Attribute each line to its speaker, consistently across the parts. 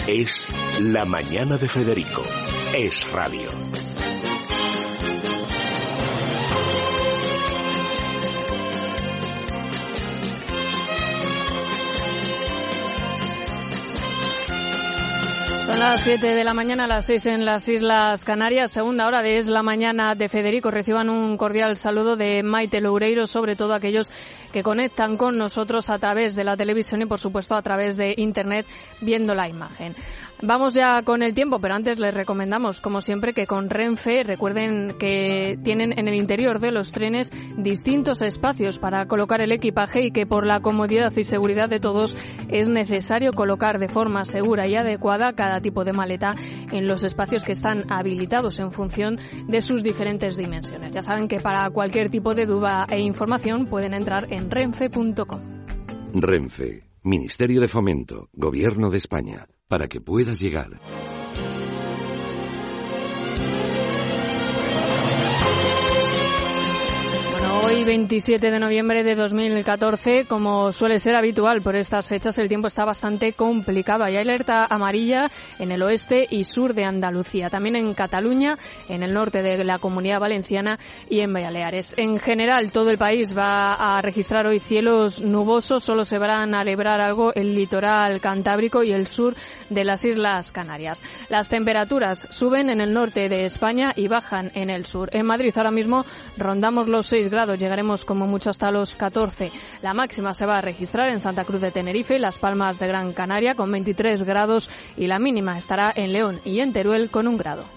Speaker 1: Es La Mañana de Federico. Es radio.
Speaker 2: Son las 7 de la mañana, las 6 en las Islas Canarias. Segunda hora de Es la Mañana de Federico. Reciban un cordial saludo de Maite Loureiro, sobre todo aquellos que conectan con nosotros a través de la televisión y, por supuesto, a través de Internet, viendo la imagen. Vamos ya con el tiempo, pero antes les recomendamos, como siempre, que con Renfe recuerden que tienen en el interior de los trenes distintos espacios para colocar el equipaje y que por la comodidad y seguridad de todos es necesario colocar de forma segura y adecuada cada tipo de maleta en los espacios que están habilitados en función de sus diferentes dimensiones. Ya saben que para cualquier tipo de duda e información pueden entrar en renfe.com.
Speaker 3: Renfe, Ministerio de Fomento, Gobierno de España. Para que puedas llegar.
Speaker 2: Hoy, 27 de noviembre de 2014, como suele ser habitual por estas fechas, el tiempo está bastante complicado. Hay alerta amarilla en el oeste y sur de Andalucía, también en Cataluña, en el norte de la Comunidad Valenciana y en Baleares. En general, todo el país va a registrar hoy cielos nubosos, solo se van a librar algo el litoral cantábrico y el sur de las Islas Canarias. Las temperaturas suben en el norte de España y bajan en el sur. En Madrid ahora mismo rondamos los 6 grados. Llegaremos como mucho hasta los 14. La máxima se va a registrar en Santa Cruz de Tenerife y Las Palmas de Gran Canaria con 23 grados y la mínima estará en León y en Teruel con 1 grado.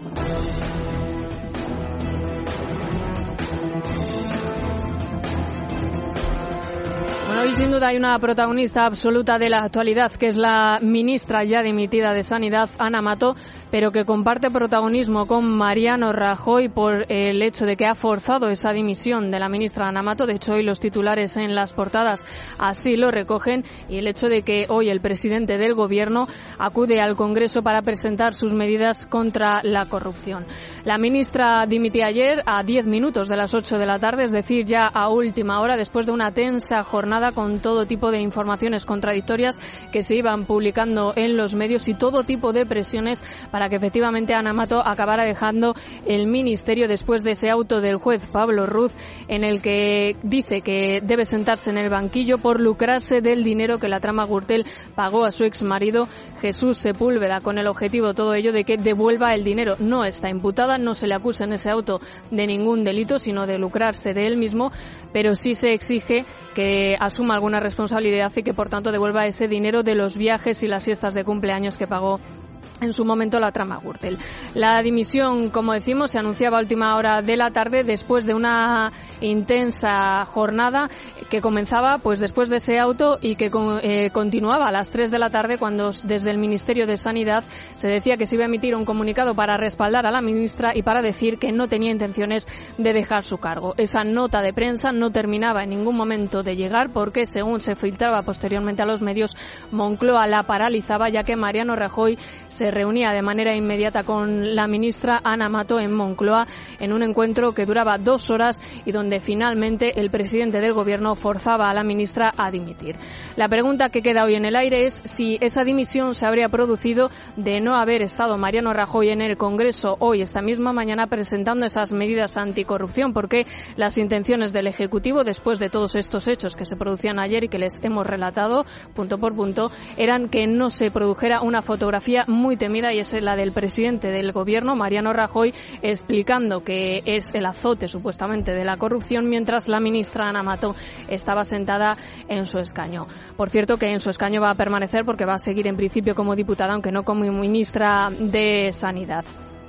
Speaker 2: Bueno, hoy sin duda hay una protagonista absoluta de la actualidad, que es la ministra ya dimitida de Sanidad, Ana Mato, pero que comparte protagonismo con Mariano Rajoy por el hecho de que ha forzado esa dimisión de la ministra Ana Mato. De hecho, hoy los titulares en las portadas así lo recogen, y el hecho de que hoy el presidente del Gobierno acude al Congreso para presentar sus medidas contra la corrupción. La ministra dimitía ayer a 10 minutos de las 8 de la tarde, es decir, ya a última hora, después de una tensa jornada con todo tipo de informaciones contradictorias que se iban publicando en los medios y todo tipo de presiones para que efectivamente Ana Mato acabara dejando el ministerio después de ese auto del juez Pablo Ruz, en el que dice que debe sentarse en el banquillo por lucrarse del dinero que la trama Gürtel pagó a su exmarido Jesús Sepúlveda, con el objetivo todo ello de que devuelva el dinero. No está imputada, no se le acusa en ese auto de ningún delito, sino de lucrarse de él mismo, pero sí se exige que asuma alguna responsabilidad y que por tanto devuelva ese dinero de los viajes y las fiestas de cumpleaños que pagó en su momento la trama Gürtel. La dimisión, como decimos, se anunciaba a última hora de la tarde después de una intensa jornada que comenzaba pues después de ese auto y que continuaba a las 3 de la tarde, cuando desde el Ministerio de Sanidad se decía que se iba a emitir un comunicado para respaldar a la ministra y para decir que no tenía intenciones de dejar su cargo. Esa nota de prensa no terminaba en ningún momento de llegar porque, según se filtraba posteriormente a los medios, Moncloa la paralizaba, ya que Mariano Rajoy se reunía de manera inmediata con la ministra Ana Mato en Moncloa en un encuentro que duraba 2 horas y donde finalmente el presidente del Gobierno forzaba a la ministra a dimitir. La pregunta que queda hoy en el aire es si esa dimisión se habría producido de no haber estado Mariano Rajoy en el Congreso hoy, esta misma mañana, presentando esas medidas anticorrupción, porque las intenciones del Ejecutivo, después de todos estos hechos que se producían ayer y que les hemos relatado punto por punto, eran que no se produjera una fotografía muy temida, y es la del presidente del Gobierno, Mariano Rajoy, explicando que es el azote supuestamente de la corrupción, mientras la ministra Ana Mato estaba sentada en su escaño. Por cierto, que en su escaño va a permanecer porque va a seguir en principio como diputada, aunque no como ministra de Sanidad.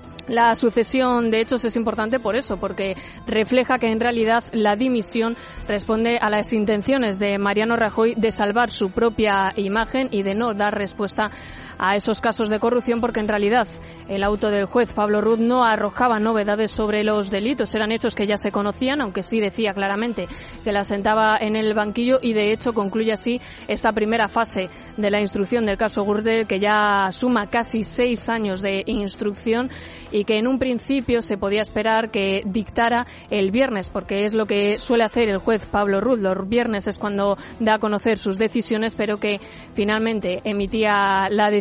Speaker 2: La sucesión de hechos es importante por eso, porque refleja que en realidad la dimisión responde a las intenciones de Mariano Rajoy de salvar su propia imagen y de no dar respuesta a esos casos de corrupción, porque en realidad el auto del juez Pablo Ruz no arrojaba novedades sobre los delitos. Eran hechos que ya se conocían, aunque sí decía claramente que la sentaba en el banquillo, y de hecho concluye así esta primera fase de la instrucción del caso Gürtel, que ya suma casi 6 años de instrucción y que en un principio se podía esperar que dictara el viernes, porque es lo que suele hacer el juez Pablo Ruz. Los viernes es cuando da a conocer sus decisiones, pero que finalmente emitía la decisión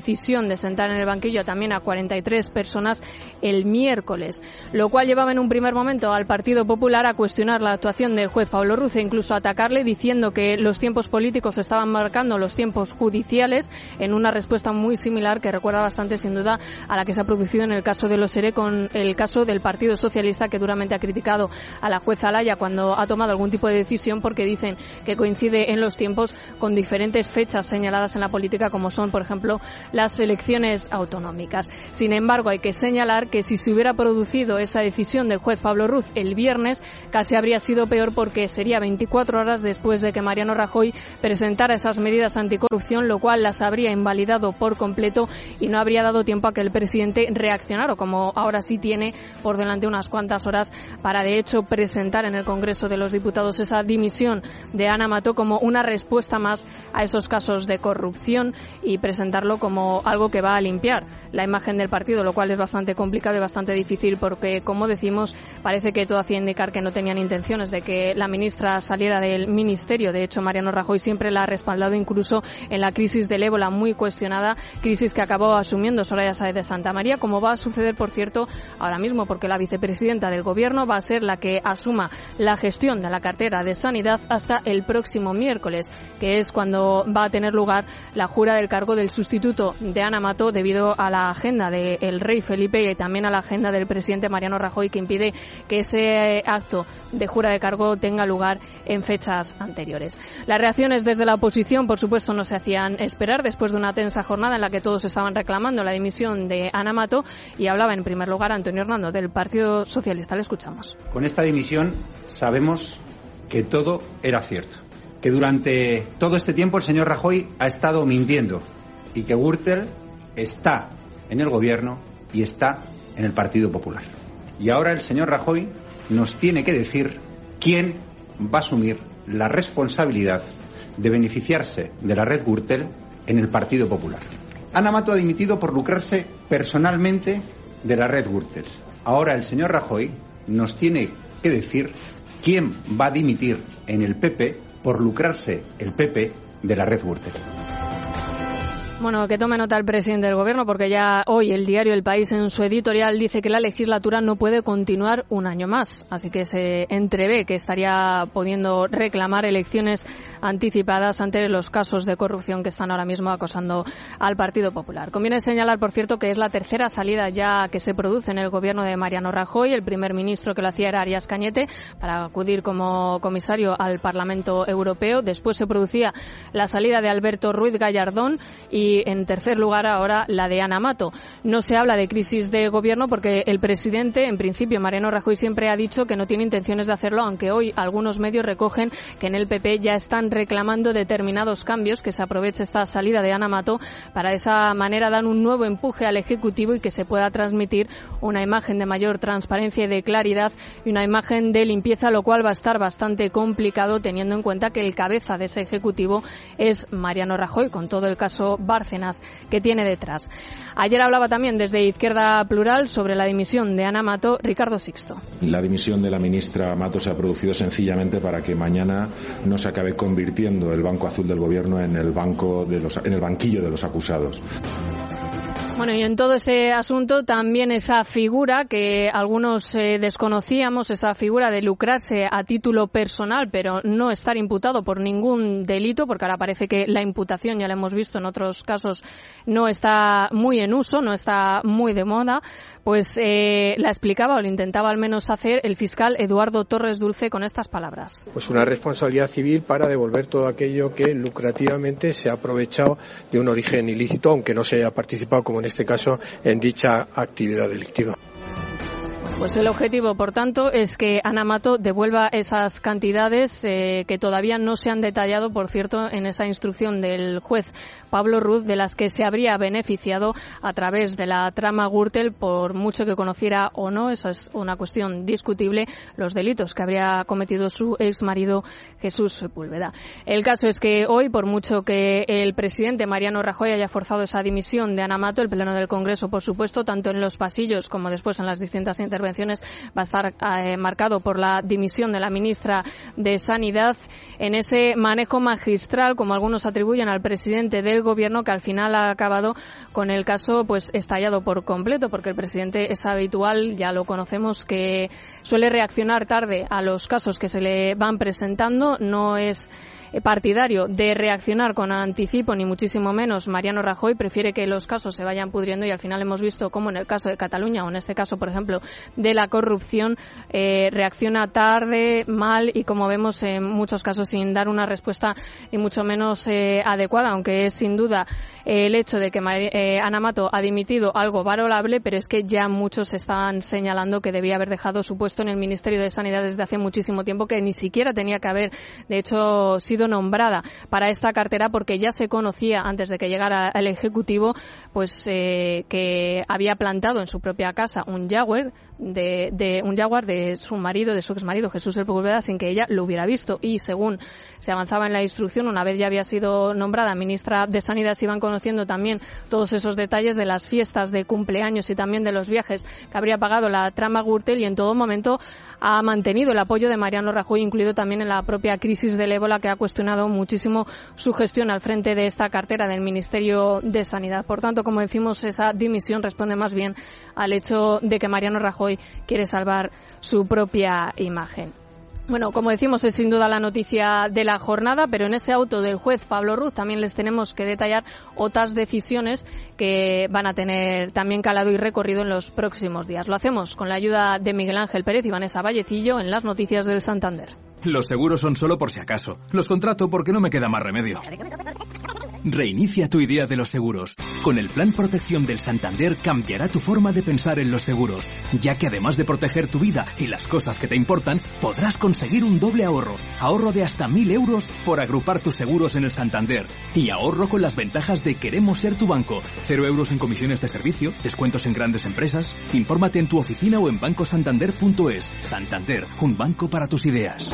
Speaker 2: decisión de sentar en el banquillo también a 43 personas el miércoles, lo cual llevaba en un primer momento al Partido Popular a cuestionar la actuación del juez Pablo Ruz e incluso a atacarle diciendo que los tiempos políticos estaban marcando los tiempos judiciales, en una respuesta muy similar que recuerda bastante sin duda a la que se ha producido en el caso de los ERE con el caso del Partido Socialista, que duramente ha criticado a la jueza Alaya cuando ha tomado algún tipo de decisión porque dicen que coincide en los tiempos con diferentes fechas señaladas en la política, como son, por ejemplo, las elecciones autonómicas. Sin embargo, hay que señalar que si se hubiera producido esa decisión del juez Pablo Ruz el viernes, casi habría sido peor porque sería 24 horas después de que Mariano Rajoy presentara esas medidas anticorrupción, lo cual las habría invalidado por completo y no habría dado tiempo a que el presidente reaccionara, como ahora sí tiene por delante unas cuantas horas para, de hecho, presentar en el Congreso de los Diputados esa dimisión de Ana Mato como una respuesta más a esos casos de corrupción y presentarlo como algo que va a limpiar la imagen del partido, lo cual es bastante complicado y bastante difícil porque, como decimos, parece que todo hacía indicar que no tenían intenciones de que la ministra saliera del ministerio. De hecho, Mariano Rajoy siempre la ha respaldado, incluso en la crisis del ébola, muy cuestionada, crisis que acabó asumiendo Soraya Sáez de Santamaría, como va a suceder, por cierto, ahora mismo, porque la vicepresidenta del Gobierno va a ser la que asuma la gestión de la cartera de Sanidad hasta el próximo miércoles, que es cuando va a tener lugar la jura del cargo del sustituto de Ana Mato, debido a la agenda del rey Felipe y también a la agenda del presidente Mariano Rajoy, que impide que ese acto de jura de cargo tenga lugar en fechas anteriores. Las reacciones desde la oposición, por supuesto, no se hacían esperar después de una tensa jornada en la que todos estaban reclamando la dimisión de Ana Mato, y hablaba en primer lugar Antonio Hernando del Partido Socialista. Le escuchamos.
Speaker 4: Con esta dimisión sabemos que todo era cierto, que durante todo este tiempo el señor Rajoy ha estado mintiendo y que Gürtel está en el Gobierno y está en el Partido Popular. Y ahora el señor Rajoy nos tiene que decir quién va a asumir la responsabilidad de beneficiarse de la red Gürtel en el Partido Popular. Ana Mato ha dimitido por lucrarse personalmente de la red Gürtel. Ahora el señor Rajoy nos tiene que decir quién va a dimitir en el PP por lucrarse el PP de la red Gürtel.
Speaker 2: Bueno, que tome nota el presidente del Gobierno, porque ya hoy el diario El País en su editorial dice que la legislatura no puede continuar un año más, así que se entrevé que estaría pudiendo reclamar elecciones anticipadas ante los casos de corrupción que están ahora mismo acosando al Partido Popular. Conviene señalar, por cierto, que es la tercera salida ya que se produce en el Gobierno de Mariano Rajoy. El primer ministro que lo hacía era Arias Cañete, para acudir como comisario al Parlamento Europeo. Después se producía la salida de Alberto Ruiz Gallardón y, en tercer lugar, ahora la de Ana Mato. No se habla de crisis de gobierno porque el presidente, en principio, Mariano Rajoy, siempre ha dicho que no tiene intenciones de hacerlo, aunque hoy algunos medios recogen que en el PP ya están reclamando determinados cambios, que se aproveche esta salida de Ana Mato para de esa manera dar un nuevo empuje al Ejecutivo y que se pueda transmitir una imagen de mayor transparencia y de claridad y una imagen de limpieza, lo cual va a estar bastante complicado teniendo en cuenta que el cabeza de ese Ejecutivo es Mariano Rajoy, con todo el caso Bárcenas que tiene detrás. Ayer hablaba también desde Izquierda Plural sobre la dimisión de Ana Mato Ricardo Sixto.
Speaker 5: La dimisión de la ministra Mato se ha producido sencillamente para que mañana no se acabe convirtiendo el Banco Azul del Gobierno en el banquillo de los acusados.
Speaker 2: Bueno, y en todo ese asunto también esa figura que algunos desconocíamos, esa figura de lucrarse a título personal, pero no estar imputado por ningún delito, porque ahora parece que la imputación, ya la hemos visto en otros casos, no está muy en uso, no está muy de moda, pues la explicaba o lo intentaba al menos hacer el fiscal Eduardo Torres Dulce con estas palabras.
Speaker 6: Pues una responsabilidad civil para devolver todo aquello que lucrativamente se ha aprovechado de un origen ilícito, aunque no se haya participado, como en este caso, en dicha actividad delictiva.
Speaker 2: Pues el objetivo, por tanto, es que Ana Mato devuelva esas cantidades que todavía no se han detallado, por cierto, en esa instrucción del juez Pablo Ruz, de las que se habría beneficiado a través de la trama Gürtel, por mucho que conociera o no, eso es una cuestión discutible, los delitos que habría cometido su exmarido Jesús Sepúlveda. El caso es que hoy, por mucho que el presidente Mariano Rajoy haya forzado esa dimisión de Ana Mato, el Pleno del Congreso, por supuesto, tanto en los pasillos como después en las distintas intervenciones intervenciones va a estar marcado por la dimisión de la ministra de Sanidad en ese manejo magistral, como algunos atribuyen al presidente del Gobierno, que al final ha acabado con el caso pues estallado por completo, porque el presidente es habitual, ya lo conocemos, que suele reaccionar tarde a los casos que se le van presentando, no es partidario de reaccionar con anticipo, ni muchísimo menos Mariano Rajoy, prefiere que los casos se vayan pudriendo y al final hemos visto cómo en el caso de Cataluña o en este caso, por ejemplo, de la corrupción, reacciona tarde, mal y como vemos en muchos casos sin dar una respuesta ni mucho menos adecuada, aunque es sin duda el hecho de que Ana Mato ha dimitido algo valorable, pero es que ya muchos están señalando que debía haber dejado su puesto en el Ministerio de Sanidad desde hace muchísimo tiempo, que ni siquiera tenía que haber, de hecho, sido nombrada para esta cartera, porque ya se conocía antes de que llegara el Ejecutivo pues que había plantado en su propia casa un Jaguar de su marido, de su exmarido Jesús Sepúlveda, sin que ella lo hubiera visto, y según se avanzaba en la instrucción, una vez ya había sido nombrada ministra de Sanidad, se iban conociendo también todos esos detalles de las fiestas de cumpleaños y también de los viajes que habría pagado la trama Gürtel, y en todo momento ha mantenido el apoyo de Mariano Rajoy, incluido también en la propia crisis del ébola, que ha cuestionado muchísimo su gestión al frente de esta cartera del Ministerio de Sanidad. Por tanto, como decimos, esa dimisión responde más bien al hecho de que Mariano Rajoy quiere salvar su propia imagen. Bueno, como decimos, es sin duda la noticia de la jornada, pero en ese auto del juez Pablo Ruz también les tenemos que detallar otras decisiones que van a tener también calado y recorrido en los próximos días. Lo hacemos con la ayuda de Miguel Ángel Pérez y Vanessa Vallecillo en las noticias del Santander.
Speaker 7: Los seguros son solo por si acaso. Los contrato porque no me queda más remedio. Reinicia tu idea de los seguros. Con el Plan Protección del Santander cambiará tu forma de pensar en los seguros, ya que además de proteger tu vida y las cosas que te importan, podrás conseguir un doble ahorro. Ahorro de hasta 1.000 euros por agrupar tus seguros en el Santander. Y ahorro con las ventajas de Queremos Ser Tu Banco. 0 euros en comisiones de servicio, descuentos en grandes empresas. Infórmate en tu oficina o en bancosantander.es. Santander, un banco para tus ideas.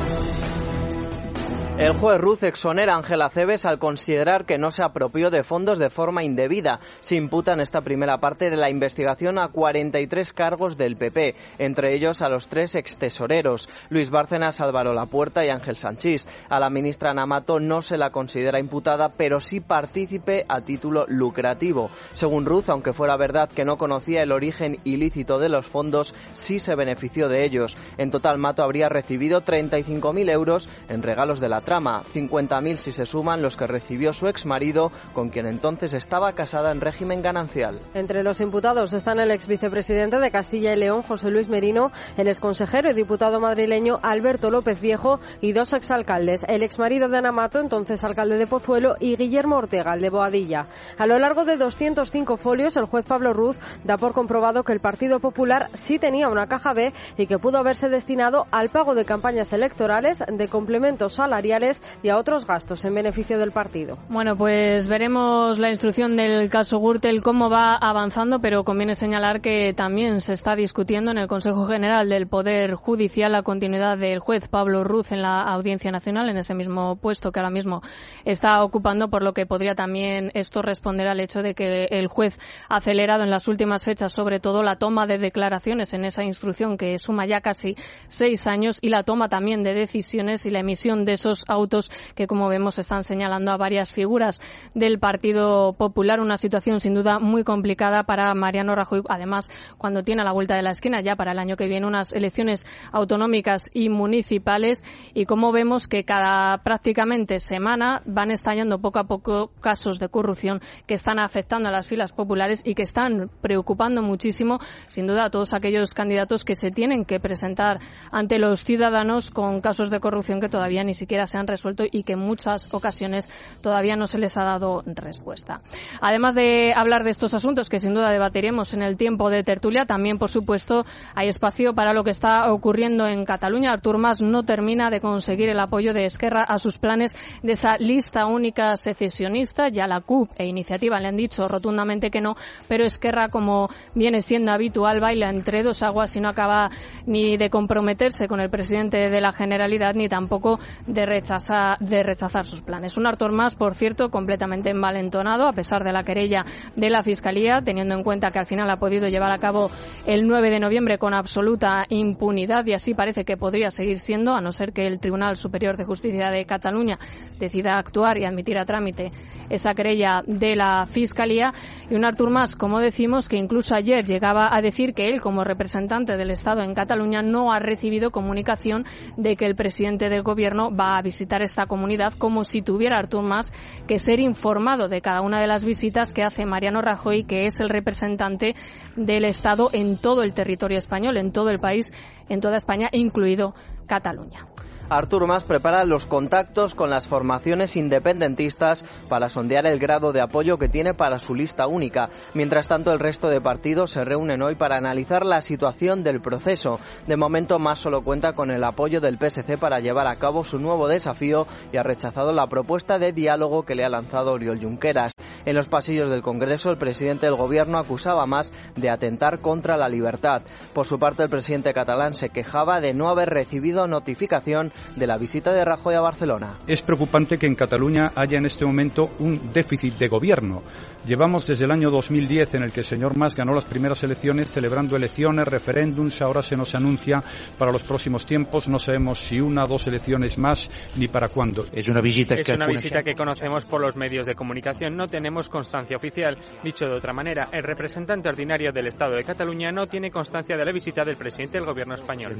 Speaker 8: El juez Ruz exonera a Ángel Acebes al considerar que no se apropió de fondos de forma indebida. Se imputa en esta primera parte de la investigación a 43 cargos del PP, entre ellos a los 3 extesoreros, Luis Bárcenas, Álvaro Lapuerta y Ángel Sanchís. A la ministra Ana Mato no se la considera imputada, pero sí partícipe a título lucrativo. Según Ruz, aunque fuera verdad que no conocía el origen ilícito de los fondos, sí se benefició de ellos. En total, Mato habría recibido 35.000 euros en regalos de la trama, 50.000 si se suman los que recibió su exmarido, con quien entonces estaba casada en régimen ganancial.
Speaker 9: Entre los imputados están el exvicepresidente de Castilla y León, José Luis Merino, el exconsejero y diputado madrileño Alberto López Viejo y 2 exalcaldes, el exmarido de Ana Mato, entonces alcalde de Pozuelo, y Guillermo Ortega, el de Boadilla. A lo largo de 205 folios, el juez Pablo Ruz da por comprobado que el Partido Popular sí tenía una caja B y que pudo haberse destinado al pago de campañas electorales, de complementos salariales y a otros gastos en beneficio del partido.
Speaker 2: Bueno, pues veremos la instrucción del caso Gürtel cómo va avanzando, pero conviene señalar que también se está discutiendo en el Consejo General del Poder Judicial la continuidad del juez Pablo Ruz en la Audiencia Nacional, en ese mismo puesto que ahora mismo está ocupando, por lo que podría también esto responder al hecho de que el juez ha acelerado en las últimas fechas, sobre todo la toma de declaraciones en esa instrucción que suma ya casi 6 años, y la toma también de decisiones y la emisión de esos autos que, como vemos, están señalando a varias figuras del Partido Popular. Una situación sin duda muy complicada para Mariano Rajoy, además cuando tiene a la vuelta de la esquina ya para el año que viene unas elecciones autonómicas y municipales, y como vemos que cada prácticamente semana van estallando poco a poco casos de corrupción que están afectando a las filas populares y que están preocupando muchísimo, sin duda, a todos aquellos candidatos que se tienen que presentar ante los ciudadanos con casos de corrupción que todavía ni siquiera se han resuelto y que en muchas ocasiones todavía no se les ha dado respuesta. Además de hablar de estos asuntos que sin duda debatiremos en el tiempo de tertulia, también, por supuesto, hay espacio para lo que está ocurriendo en Cataluña. Artur Mas no termina de conseguir el apoyo de Esquerra a sus planes de esa lista única secesionista. Ya la CUP e Iniciativa le han dicho rotundamente que no, pero Esquerra, como viene siendo habitual, baila entre dos aguas y no acaba ni de comprometerse con el presidente de la Generalidad ni tampoco de rechazar rechazar sus planes. Un Artur Mas, por cierto, completamente envalentonado, a pesar de la querella de la Fiscalía, teniendo en cuenta que al final ha podido llevar a cabo el 9 de noviembre con absoluta impunidad, y así parece que podría seguir siendo, a no ser que el Tribunal Superior de Justicia de Cataluña decida actuar y admitir a trámite esa querella de la Fiscalía. Y un Artur Mas, como decimos, que incluso ayer llegaba a decir que él, como representante del Estado en Cataluña, no ha recibido comunicación de que el presidente del Gobierno va a visitar esta comunidad, como si tuviera Artur Mas que ser informado de cada una de las visitas que hace Mariano Rajoy, que es el representante del Estado en todo el territorio español, en todo el país, en toda España, incluido Cataluña.
Speaker 8: Artur Mas prepara los contactos con las formaciones independentistas para sondear el grado de apoyo que tiene para su lista única. Mientras tanto, el resto de partidos se reúnen hoy para analizar la situación del proceso. De momento, Mas solo cuenta con el apoyo del PSC para llevar a cabo su nuevo desafío y ha rechazado la propuesta de diálogo que le ha lanzado Oriol Junqueras. En los pasillos del Congreso, el presidente del Gobierno acusaba a Mas de atentar contra la libertad. Por su parte, el presidente catalán se quejaba de no haber recibido notificación de la visita de Rajoy a Barcelona.
Speaker 10: Es preocupante que en Cataluña haya en este momento un déficit de gobierno. Llevamos desde el año 2010, en el que el señor Mas ganó las primeras elecciones, celebrando elecciones, referéndums. Ahora se nos anuncia para los próximos tiempos. No sabemos si una o dos elecciones más ni para cuándo.
Speaker 11: Es una visita que conocemos por los medios de comunicación. No tenemos constancia oficial. Dicho de otra manera, el representante ordinario del Estado de Cataluña no tiene constancia de la visita del presidente del Gobierno español.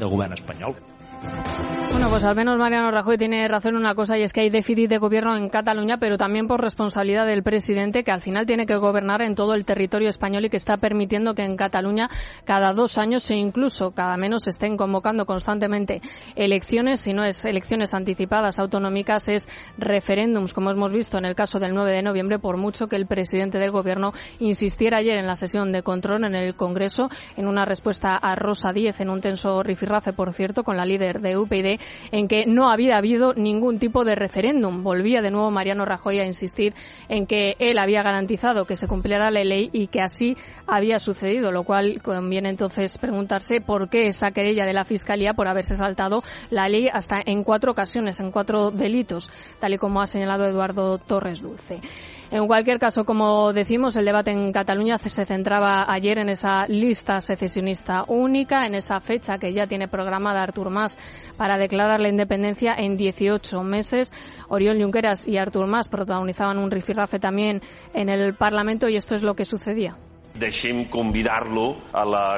Speaker 2: Bueno, pues al menos Mariano Rajoy tiene razón en una cosa, y es que hay déficit de gobierno en Cataluña, pero también por responsabilidad del presidente, que al final tiene que gobernar en todo el territorio español y que está permitiendo que en Cataluña cada 2 años e incluso cada menos se estén convocando constantemente elecciones. Si no es elecciones anticipadas autonómicas, es referéndums, como hemos visto en el caso del 9 de noviembre, por mucho que el presidente del Gobierno insistiera ayer en la sesión de control en el Congreso, en una respuesta a Rosa Díez, en un tenso rifirrafe, por cierto, con la líder de UPyD, en que no había habido ningún tipo de referéndum. Volvía de nuevo Mariano Rajoy a insistir en que él había garantizado que se cumpliera la ley y que así había sucedido, lo cual conviene entonces preguntarse por qué esa querella de la Fiscalía por haberse saltado la ley hasta en 4 ocasiones, en 4 delitos, tal y como ha señalado Eduardo Torres Dulce. En cualquier caso, como decimos, el debate en Cataluña se centraba ayer en esa lista secesionista única, en esa fecha que ya tiene programada Artur Mas para declarar la independencia en 18 meses. Oriol Junqueras y Artur Mas protagonizaban un rifirrafe también en el Parlamento, y esto es lo que sucedía.
Speaker 12: Déjeme invitarlo a la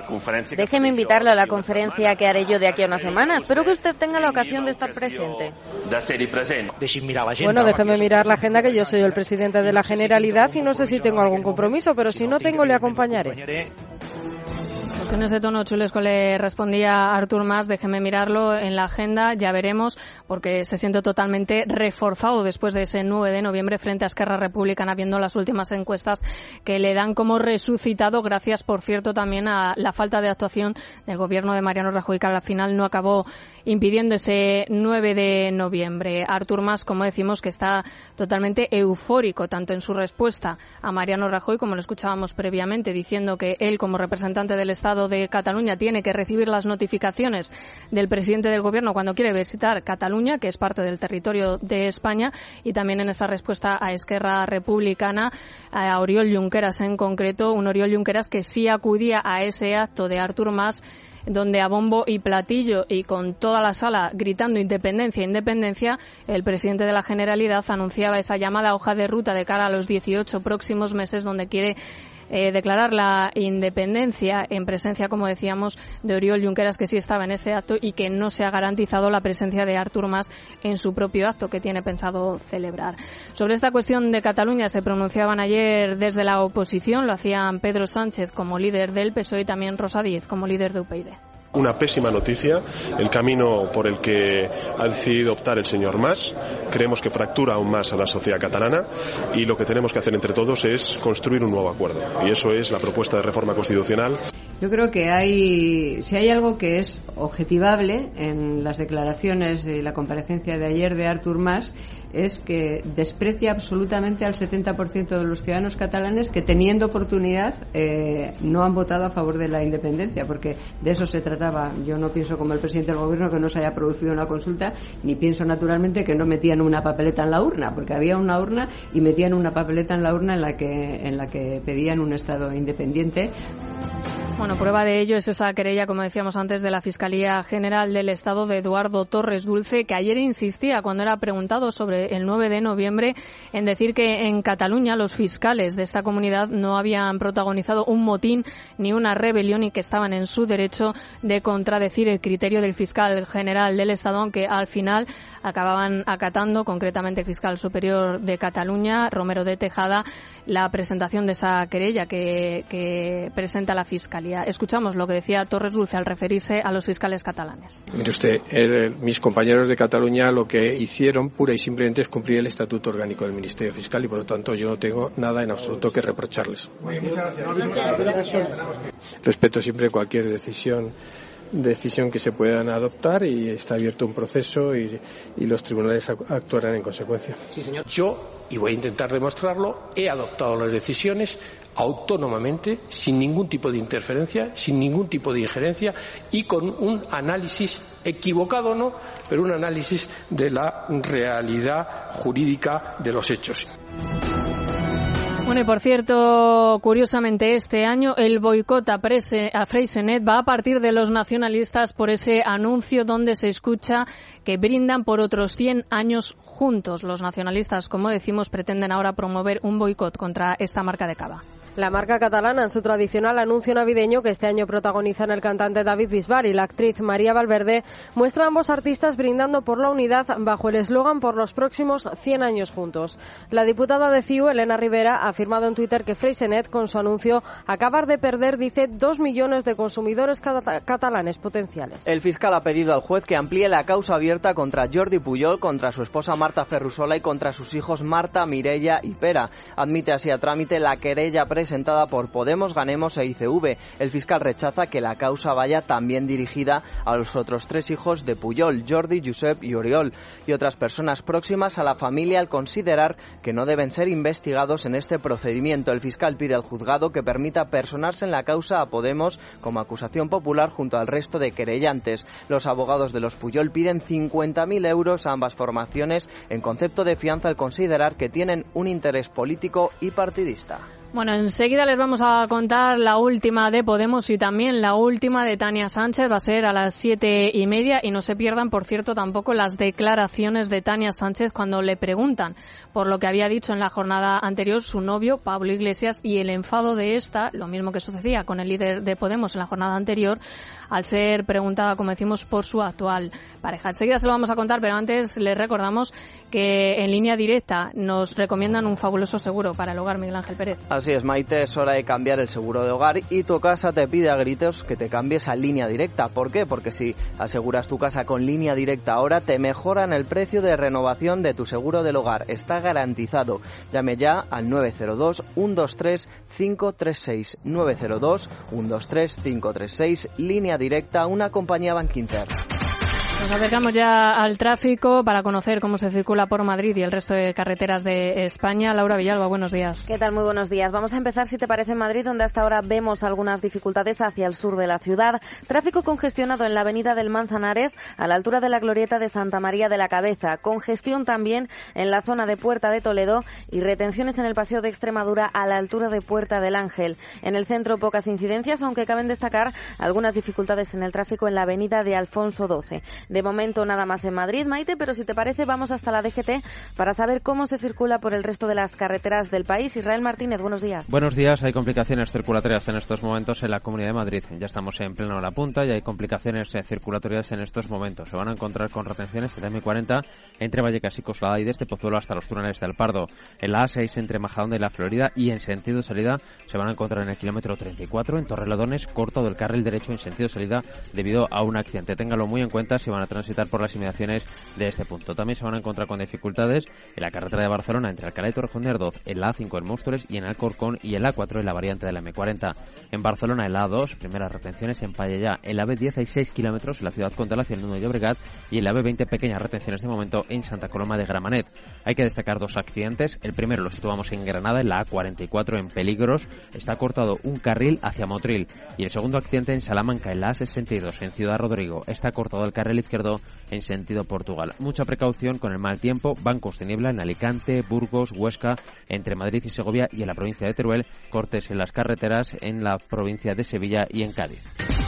Speaker 13: conferencia que haré yo de aquí a unas semanas. Espero que usted tenga la ocasión de estar presente.
Speaker 9: Bueno, déjeme mirar la agenda, que yo soy el presidente de la Generalidad y no sé si tengo algún compromiso, pero si no tengo, le acompañaré.
Speaker 2: Con ese tono chulesco le respondía Artur Mas: déjeme mirarlo en la agenda, ya veremos, porque se siente totalmente reforzado después de ese 9 de noviembre frente a Esquerra Republicana, viendo las últimas encuestas que le dan como resucitado, gracias, por cierto, también a la falta de actuación del gobierno de Mariano Rajoy, que al final no acabó impidiendo ese 9 de noviembre. Artur Mas, como decimos, que está totalmente eufórico, tanto en su respuesta a Mariano Rajoy, como lo escuchábamos previamente, diciendo que él, como representante del Estado de Cataluña, tiene que recibir las notificaciones del presidente del Gobierno cuando quiere visitar Cataluña, que es parte del territorio de España, y también en esa respuesta a Esquerra Republicana, a Oriol Junqueras en concreto, un Oriol Junqueras que sí acudía a ese acto de Artur Mas, donde a bombo y platillo y con toda la sala gritando independencia, independencia, el presidente de la Generalidad anunciaba esa llamada hoja de ruta de cara a los 18 próximos meses, donde quiere declarar la independencia en presencia, como decíamos, de Oriol Junqueras, que sí estaba en ese acto, y que no se ha garantizado la presencia de Artur Mas en su propio acto que tiene pensado celebrar. Sobre esta cuestión de Cataluña se pronunciaban ayer desde la oposición, lo hacían Pedro Sánchez como líder del PSOE y también Rosa Díez como líder de UPyD.
Speaker 14: Una pésima noticia, el camino por el que ha decidido optar el señor Mas. Creemos que fractura aún más a la sociedad catalana, y lo que tenemos que hacer entre todos es construir un nuevo acuerdo, y eso es la propuesta de reforma constitucional.
Speaker 15: Yo creo que si hay algo que es objetivable en las declaraciones y la comparecencia de ayer de Artur Mas, es que desprecia absolutamente al 70% de los ciudadanos catalanes que, teniendo oportunidad, no han votado a favor de la independencia, porque de eso se trataba. Yo no pienso como el presidente del gobierno que no se haya producido una consulta, ni pienso naturalmente que no metían una papeleta en la urna, porque había una urna y metían una papeleta en la urna en la que pedían un Estado independiente.
Speaker 2: Bueno, prueba de ello es esa querella, como decíamos antes, de la Fiscalía General del Estado de Eduardo Torres Dulce, que ayer insistía, cuando era preguntado sobre el 9 de noviembre, en decir que en Cataluña los fiscales de esta comunidad no habían protagonizado un motín ni una rebelión y que estaban en su derecho de contradecir el criterio del fiscal general del Estado, aunque al final acababan acatando, concretamente el fiscal superior de Cataluña, Romero de Tejada, la presentación de esa querella que presenta la Fiscalía. Escuchamos lo que decía Torres Dulce al referirse a los fiscales catalanes.
Speaker 6: Mire usted, mis compañeros de Cataluña lo que hicieron pura y simplemente es cumplir el Estatuto Orgánico del Ministerio Fiscal y por lo tanto yo no tengo nada en absoluto que reprocharles. Respeto siempre cualquier decisión que se puedan adoptar y está abierto un proceso y los tribunales actuarán en consecuencia.
Speaker 16: Sí, señor. Yo, y voy a intentar demostrarlo, he adoptado las decisiones autónomamente, sin ningún tipo de interferencia, sin ningún tipo de injerencia y con un análisis equivocado, no, pero un análisis de la realidad jurídica de los hechos.
Speaker 2: Bueno, y por cierto, curiosamente este año el boicot a Freixenet va a partir de los nacionalistas por ese anuncio donde se escucha que brindan por otros 100 años juntos. Los nacionalistas, como decimos, pretenden ahora promover un boicot contra esta marca de cava.
Speaker 9: La marca catalana, en su tradicional anuncio navideño que este año protagonizan el cantante David Bisbal y la actriz María Valverde, muestra a ambos artistas brindando por la unidad bajo el eslogan por los próximos 100 años juntos. La diputada de CiU, Elena Rivera, ha afirmado en Twitter que Freixenet, con su anuncio, acaba de perder, dice, 2 millones de consumidores catalanes potenciales.
Speaker 8: El fiscal ha pedido al juez que amplíe la causa abierta contra Jordi Pujol, contra su esposa Marta Ferrusola y contra sus hijos Marta, Mireia y Pera. Admite así a trámite la querella presentada por Podemos, Ganemos e ICV. El fiscal rechaza que la causa vaya también dirigida a los otros 3 hijos de Pujol, Jordi, Josep y Oriol, y otras personas próximas a la familia, al considerar que no deben ser investigados en este procedimiento. El fiscal pide al juzgado que permita personarse en la causa a Podemos como acusación popular junto al resto de querellantes. Los abogados de los Pujol piden 50.000 euros a ambas formaciones en concepto de fianza al considerar que tienen un interés político y partidista.
Speaker 2: Bueno, enseguida les vamos a contar la última de Podemos y también la última de Tania Sánchez. Va a ser a las 7:30 y no se pierdan, por cierto, tampoco las declaraciones de Tania Sánchez cuando le preguntan por lo que había dicho en la jornada anterior su novio, Pablo Iglesias, y el enfado de esta, lo mismo que sucedía con el líder de Podemos en la jornada anterior, al ser preguntada, como decimos, por su actual pareja. Enseguida se lo vamos a contar, pero antes les recordamos que en Línea Directa nos recomiendan un fabuloso seguro para el hogar, Miguel Ángel Pérez.
Speaker 8: Así es, Maite, es hora de cambiar el seguro de hogar y tu casa te pide a gritos que te cambies a Línea Directa. ¿Por qué? Porque si aseguras tu casa con Línea Directa ahora, te mejoran el precio de renovación de tu seguro del hogar. Está garantizado. Llame ya al 902-123-536. 902-123-536. Línea Directa, una compañía Bankinter.
Speaker 2: Nos acercamos ya al tráfico para conocer cómo se circula por Madrid y el resto de carreteras de España. Laura Villalba, buenos días.
Speaker 13: ¿Qué tal? Muy buenos días. Vamos a empezar, si te parece, en Madrid, donde hasta ahora vemos algunas dificultades hacia el sur de la ciudad. Tráfico congestionado en la avenida del Manzanares, a la altura de la glorieta de Santa María de la Cabeza. Congestión también en la zona de Puerta de Toledo y retenciones en el Paseo de Extremadura a la altura de Puerta del Ángel. En el centro pocas incidencias, aunque caben destacar algunas dificultades en el tráfico en la avenida de Alfonso XII. De momento nada más en Madrid, Maite, pero si te parece vamos hasta la DGT para saber cómo se circula por el resto de las carreteras del país. Israel Martínez, buenos días.
Speaker 17: Buenos días. Hay complicaciones circulatorias en estos momentos en la Comunidad de Madrid. Ya estamos en plena hora punta y hay complicaciones circulatorias en estos momentos. Se van a encontrar con retenciones en la M40 entre Vallecas y Coslada y desde Pozuelo hasta los túneles del Pardo. En la A6 entre Majadahonda y La Florida y en sentido salida se van a encontrar en el kilómetro 34 en Torrelodones, corto del carril derecho en sentido salida debido a un accidente. Téngalo muy en cuenta si van a a transitar por las inmediaciones de este punto. También se van a encontrar con dificultades en la carretera de Barcelona entre Alcalá y Torrejón de Ardoz, en la A5 en Móstoles y en Alcorcón, y en la A4 en la variante de la M40. En Barcelona, en la A2, primeras retenciones en Pallejà, en la B10 hay 6 kilómetros en la ciudad Condal hacia el Nudo de Llobregat, y en la B20 pequeñas retenciones de momento en Santa Coloma de Gramenet. Hay que destacar 2 accidentes. El primero lo situamos en Granada, en la A44 en Peligros, está cortado un carril hacia Motril, y el segundo accidente en Salamanca, en la A62 en Ciudad Rodrigo, está cortado el carril izquierdo en sentido Portugal. Mucha precaución con el mal tiempo, bancos de niebla en Alicante, Burgos, Huesca, entre Madrid y Segovia, y en la provincia de Teruel, cortes en las carreteras en la provincia de Sevilla y en Cádiz.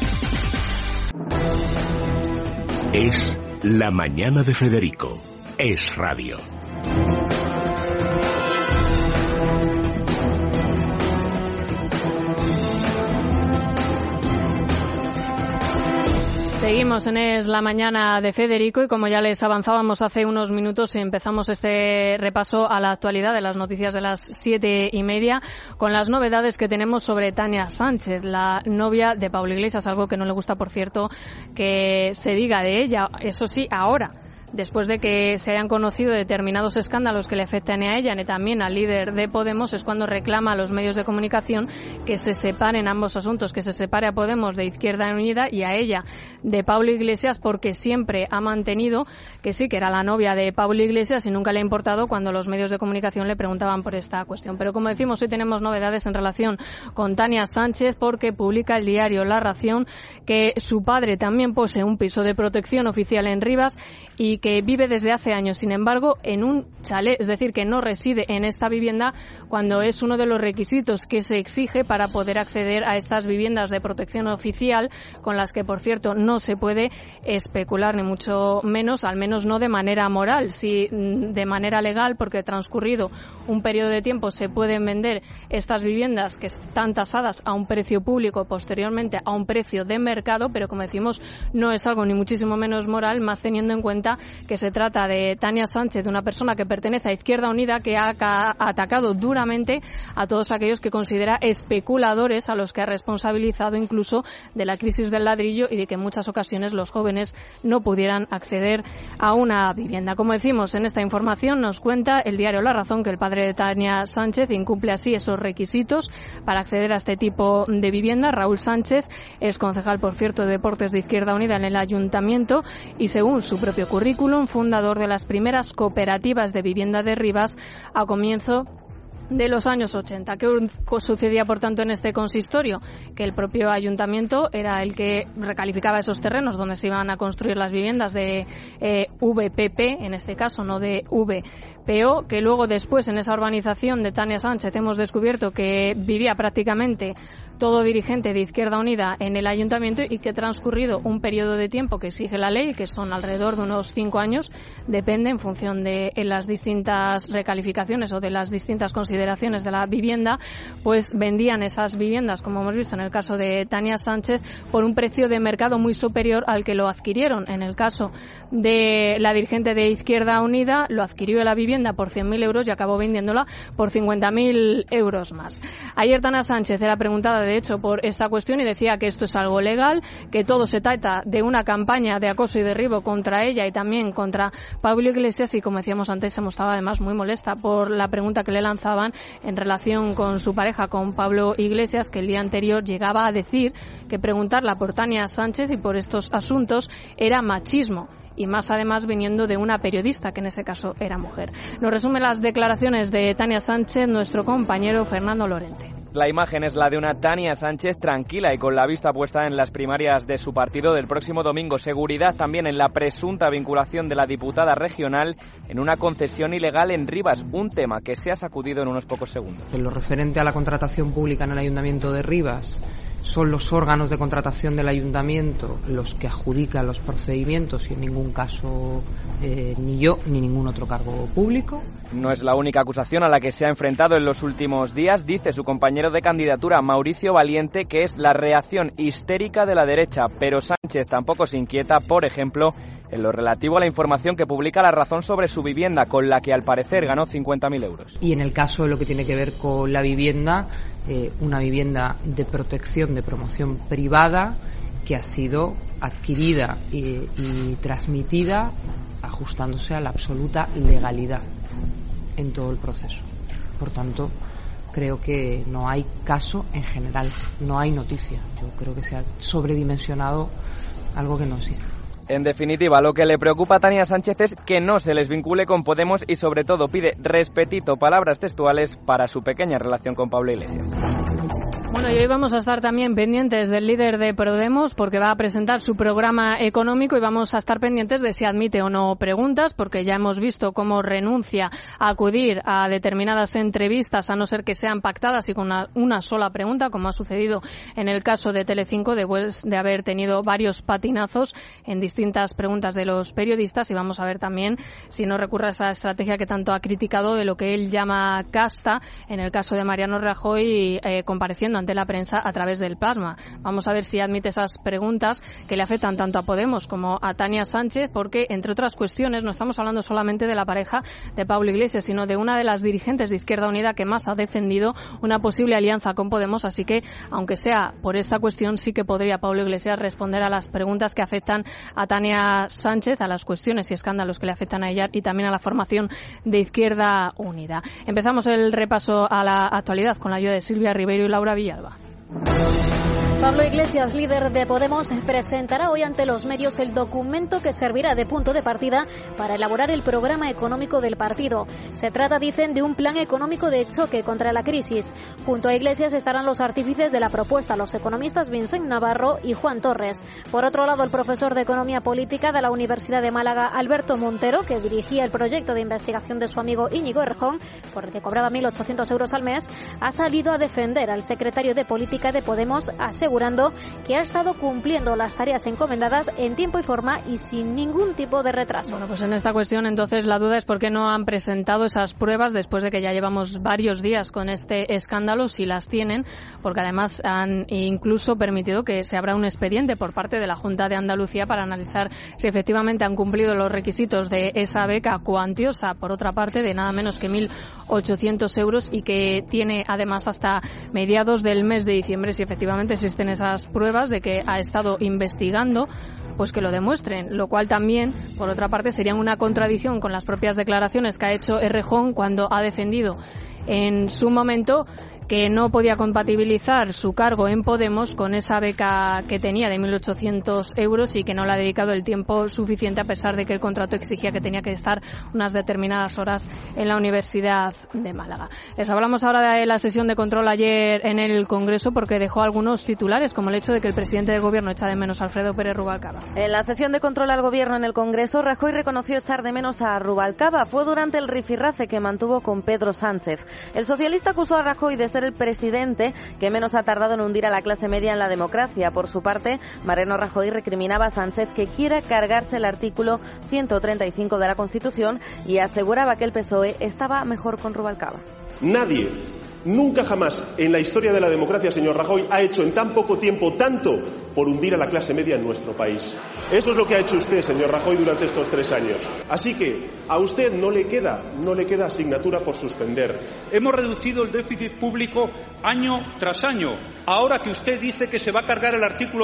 Speaker 1: Es La Mañana de Federico. Es radio.
Speaker 2: Seguimos en Es la Mañana de Federico y como ya les avanzábamos hace unos minutos, empezamos este repaso a la actualidad de las noticias de las 7:30 con las novedades que tenemos sobre Tania Sánchez, la novia de Pablo Iglesias, algo que no le gusta, por cierto, que se diga de ella. Eso sí, ahora, después de que se hayan conocido determinados escándalos que le afectan a ella y también al líder de Podemos, es cuando reclama a los medios de comunicación que se separen ambos asuntos, que se separe a Podemos de Izquierda Unida y a ella de Pablo Iglesias, porque siempre ha mantenido que sí, que era la novia de Pablo Iglesias y nunca le ha importado cuando los medios de comunicación le preguntaban por esta cuestión. Pero como decimos, hoy tenemos novedades en relación con Tania Sánchez, porque publica el diario La Razón que su padre también posee un piso de protección oficial en Rivas y que vive desde hace años, sin embargo, en un chalet, es decir, que no reside en esta vivienda cuando es uno de los requisitos que se exige para poder acceder a estas viviendas de protección oficial, con las que, por cierto, no se puede especular, ni mucho menos, al menos no de manera moral, sí de manera legal, porque transcurrido un periodo de tiempo se pueden vender estas viviendas que están tasadas a un precio público, posteriormente a un precio de mercado, pero como decimos, no es algo ni muchísimo menos moral, más teniendo en cuenta que se trata de Tania Sánchez, de una persona que pertenece a Izquierda Unida, que ha atacado duramente a todos aquellos que considera especuladores, a los que ha responsabilizado incluso de la crisis del ladrillo y de que en muchas ocasiones los jóvenes no pudieran acceder a una vivienda. Como decimos, en esta información nos cuenta el diario La Razón que el padre de Tania Sánchez incumple así esos requisitos para acceder a este tipo de vivienda. Raúl Sánchez es concejal, por cierto, de Deportes de Izquierda Unida en el Ayuntamiento y, según su propio currículum, fundador de las primeras cooperativas de vivienda de Rivas a comienzo de los años 80. ¿Qué sucedía, por tanto, en este consistorio? Que el propio ayuntamiento era el que recalificaba esos terrenos donde se iban a construir las viviendas de VPP, en este caso, no de VPO, que luego después en esa urbanización de Tania Sánchez hemos descubierto que vivía prácticamente todo dirigente de Izquierda Unida en el ayuntamiento y que, transcurrido un periodo de tiempo que exige la ley, que son alrededor de unos 5 años, depende en función de las distintas recalificaciones o de las distintas consideraciones de la vivienda, pues vendían esas viviendas, como hemos visto en el caso de Tania Sánchez, por un precio de mercado muy superior al que lo adquirieron. En el caso de la dirigente de Izquierda Unida, lo adquirió la vivienda por 100.000 euros y acabó vendiéndola por 50.000 euros más. Ayer Tania Sánchez era preguntada, de hecho, por esta cuestión y decía que esto es algo legal, que todo se trata de una campaña de acoso y derribo contra ella y también contra Pablo Iglesias, y como decíamos antes, se mostraba además muy molesta por la pregunta que le lanzaban en relación con su pareja, con Pablo Iglesias, que el día anterior llegaba a decir que preguntarla por Tania Sánchez y por estos asuntos era machismo, y más además viniendo de una periodista, que en ese caso era mujer. Nos resume las declaraciones de Tania Sánchez nuestro compañero Fernando Lorente.
Speaker 18: La imagen es la de una Tania Sánchez tranquila y con la vista puesta en las primarias de su partido del próximo domingo. Seguridad también en la presunta vinculación de la diputada regional en una concesión ilegal en Rivas, un tema que se ha sacudido en unos pocos segundos.
Speaker 19: En lo referente a la contratación pública en el Ayuntamiento de Rivas, son los órganos de contratación del Ayuntamiento los que adjudican los procedimientos y en ningún caso ni yo ni ningún otro cargo público.
Speaker 18: No es la única acusación a la que se ha enfrentado en los últimos días, dice su compañero de candidatura Mauricio Valiente, que es la reacción histérica de la derecha, pero Sánchez tampoco se inquieta, por ejemplo, en lo relativo a la información que publica La Razón sobre su vivienda, con la que al parecer ganó 50.000 euros.
Speaker 19: Y en el caso de lo que tiene que ver con la vivienda, una vivienda de protección, de promoción privada, que ha sido adquirida y transmitida ajustándose a la absoluta legalidad en todo el proceso. Por tanto, creo que no hay caso en general, no hay noticia. Yo creo que se ha sobredimensionado algo que no existe.
Speaker 18: En definitiva, lo que le preocupa a Tania Sánchez es que no se les vincule con Podemos y sobre todo pide respetito, palabras textuales, para su pequeña relación con Pablo Iglesias.
Speaker 2: Bueno, y hoy vamos a estar también pendientes del líder de Podemos porque va a presentar su programa económico y vamos a estar pendientes de si admite o no preguntas, porque ya hemos visto cómo renuncia a acudir a determinadas entrevistas a no ser que sean pactadas y con una sola pregunta, como ha sucedido en el caso de Telecinco, después de haber tenido varios patinazos en distintas preguntas de los periodistas. Y vamos a ver también si no recurre a esa estrategia que tanto ha criticado de lo que él llama casta en el caso de Mariano Rajoy, compareciendo ante la prensa a través del plasma. Vamos a ver si admite esas preguntas que le afectan tanto a Podemos como a Tania Sánchez, porque, entre otras cuestiones, no estamos hablando solamente de la pareja de Pablo Iglesias, sino de una de las dirigentes de Izquierda Unida que más ha defendido una posible alianza con Podemos, así que, aunque sea por esta cuestión, sí que podría Pablo Iglesias responder a las preguntas que afectan a Tania Sánchez, a las cuestiones y escándalos que le afectan a ella y también a la formación de Izquierda Unida. Empezamos el repaso a la actualidad con la ayuda de Silvia Ribeiro y Laura Villalba.
Speaker 20: Pablo Iglesias, líder de Podemos, presentará hoy ante los medios el documento que servirá de punto de partida para elaborar el programa económico del partido. Se trata, dicen, de un plan económico de choque contra la crisis. Junto a Iglesias estarán los artífices de la propuesta, los economistas Vicent Navarro y Juan Torres. Por otro lado, el profesor de Economía Política de la Universidad de Málaga, Alberto Montero, que dirigía el proyecto de investigación de su amigo Íñigo Errejón, por el que cobraba 1.800 euros al mes, ha salido a defender al secretario de Política de Podemos, asegurando que ha estado cumpliendo las tareas encomendadas en tiempo y forma y sin ningún tipo de retraso.
Speaker 2: Bueno, pues en esta cuestión entonces la duda es por qué no han presentado esas pruebas después de que ya llevamos varios días con este escándalo, si las tienen, porque además han incluso permitido que se abra un expediente por parte de la Junta de Andalucía para analizar si efectivamente han cumplido los requisitos de esa beca cuantiosa, por otra parte, de nada menos que 1.800 euros y que tiene además hasta mediados del mes de diciembre. Si efectivamente existen esas pruebas de que ha estado investigando, pues que lo demuestren, lo cual también, por otra parte, sería una contradicción con las propias declaraciones que ha hecho Errejón cuando ha defendido en su momento que no podía compatibilizar su cargo en Podemos con esa beca que tenía de 1.800 euros y que no le ha dedicado el tiempo suficiente, a pesar de que el contrato exigía que tenía que estar unas determinadas horas en la Universidad de Málaga. Les hablamos ahora de la sesión de control ayer en el Congreso, porque dejó algunos titulares, como el hecho de que el presidente del Gobierno echa de menos a Alfredo Pérez Rubalcaba.
Speaker 13: En la sesión de control al Gobierno en el Congreso, Rajoy reconoció echar de menos a Rubalcaba. Fue durante el rifirrafe que mantuvo con Pedro Sánchez. El socialista acusó a Rajoy de ser el presidente que menos ha tardado en hundir a la clase media en la democracia. Por su parte, Mariano Rajoy recriminaba a Sánchez que quiera cargarse el artículo 135 de la Constitución y aseguraba que el PSOE estaba mejor con Rubalcaba.
Speaker 14: Nadie, nunca jamás en la historia de la democracia, señor Rajoy, ha hecho en tan poco tiempo tanto por hundir a la clase media en nuestro país. Eso es lo que ha hecho usted, señor Rajoy, durante estos 3 años. Así que a usted no le queda asignatura por suspender.
Speaker 10: Hemos reducido el déficit público año tras año. Ahora que usted dice que se va a cargar el artículo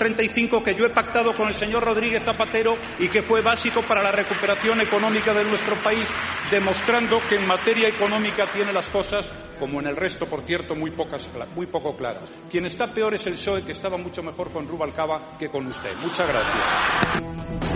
Speaker 10: 135 que yo he pactado con el señor Rodríguez Zapatero y que fue básico para la recuperación económica de nuestro país, demostrando que en materia económica tiene las cosas, como en el resto, por cierto, muy poco claras. Quien está peor es el PSOE, que estaba mucho mejor con Rubalcaba que con usted. Muchas gracias.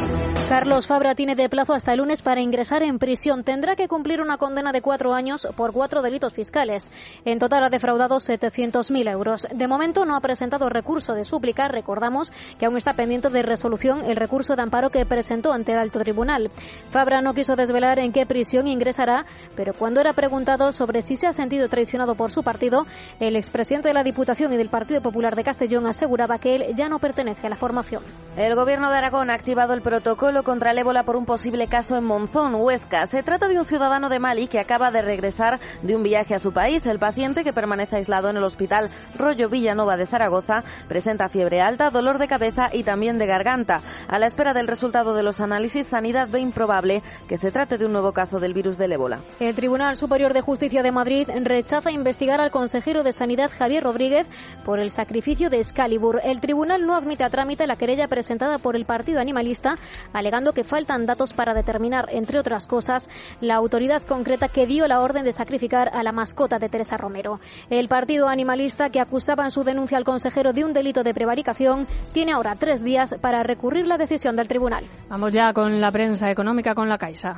Speaker 20: Carlos Fabra tiene de plazo hasta el lunes para ingresar en prisión. Tendrá que cumplir una condena de 4 años por 4 delitos fiscales. En total ha defraudado 700.000 euros. De momento no ha presentado recurso de súplica. Recordamos que aún está pendiente de resolución el recurso de amparo que presentó ante el alto tribunal. Fabra no quiso desvelar en qué prisión ingresará, pero cuando era preguntado sobre si se ha sentido traicionado por su partido, el expresidente de la Diputación y del Partido Popular de Castellón aseguraba que él ya no pertenece a la formación.
Speaker 13: El Gobierno de Aragón ha activado el protocolo protocolo contra el ébola por un posible caso en Monzón, Huesca. Se trata de un ciudadano de Mali que acaba de regresar de un viaje a su país. El paciente, que permanece aislado en el hospital Rollo Villanova de Zaragoza, presenta fiebre alta, dolor de cabeza y también de garganta. A la espera del resultado de los análisis, Sanidad ve improbable que se trate de un nuevo caso del virus del ébola.
Speaker 20: El Tribunal Superior de Justicia de Madrid rechaza investigar al consejero de Sanidad Javier Rodríguez por el sacrificio de Excalibur. El tribunal no admite a trámite la querella presentada por el Partido Animalista, alegando que faltan datos para determinar, entre otras cosas, la autoridad concreta que dio la orden de sacrificar a la mascota de Teresa Romero. El Partido Animalista, que acusaba en su denuncia al consejero de un delito de prevaricación, tiene ahora 3 días para recurrir la decisión del tribunal.
Speaker 2: Vamos ya con la prensa económica con La Caixa.